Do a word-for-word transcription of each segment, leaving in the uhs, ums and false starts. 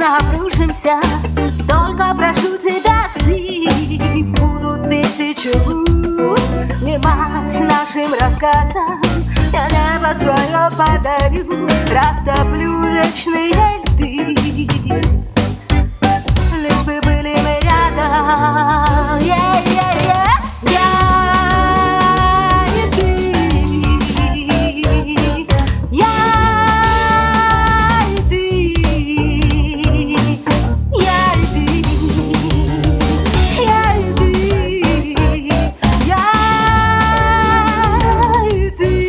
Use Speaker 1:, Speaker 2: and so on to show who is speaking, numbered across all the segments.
Speaker 1: точно обрушимся. Только прошу тебя, жди. Будут тысячи лук мимать нашим рассказом. Я небо свое подарю, растоплю вечные льды. Лишь бы были мы рядом. Yeah, yeah, yeah. Я и ты. Я и ты. Я и ты. Я и ты. Я и ты.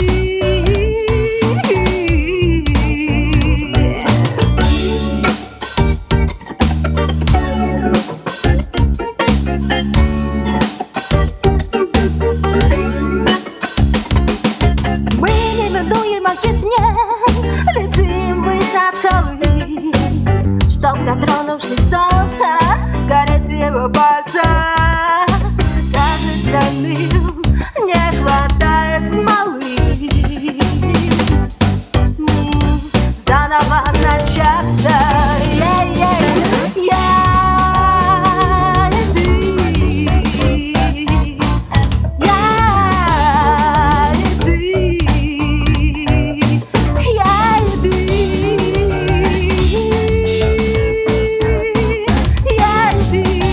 Speaker 1: Мы не минуем огня, летим ввысь от скалы, чтоб, дотронувшись солнца, сгореть в его пальцах. Кажется, мил не хватает смолы. М, Заново начаться. Yeah, yeah. Я и ты. Я и ты. Я и ты. Я и ты.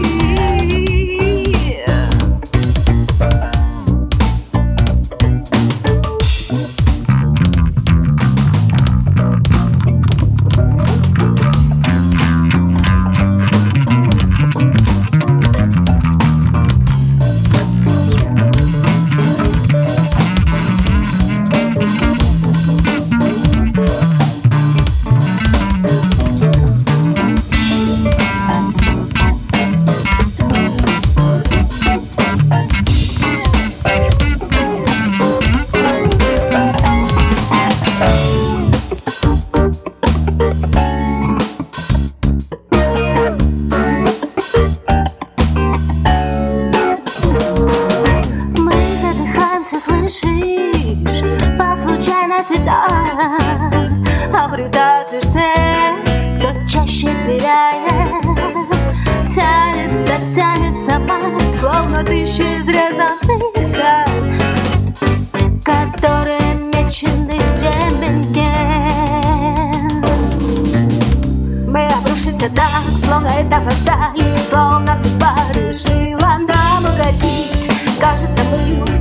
Speaker 1: Мы задыхаемся, слышишь, по случайности так обретают лишь те, кто чаще теряет. Тянется, тянется память, словно тысячи изрезанных ран, которые мечены временем. Мы обрушимся так, словно этого ждали, словно судьба решила нам угодить. Кажется, мы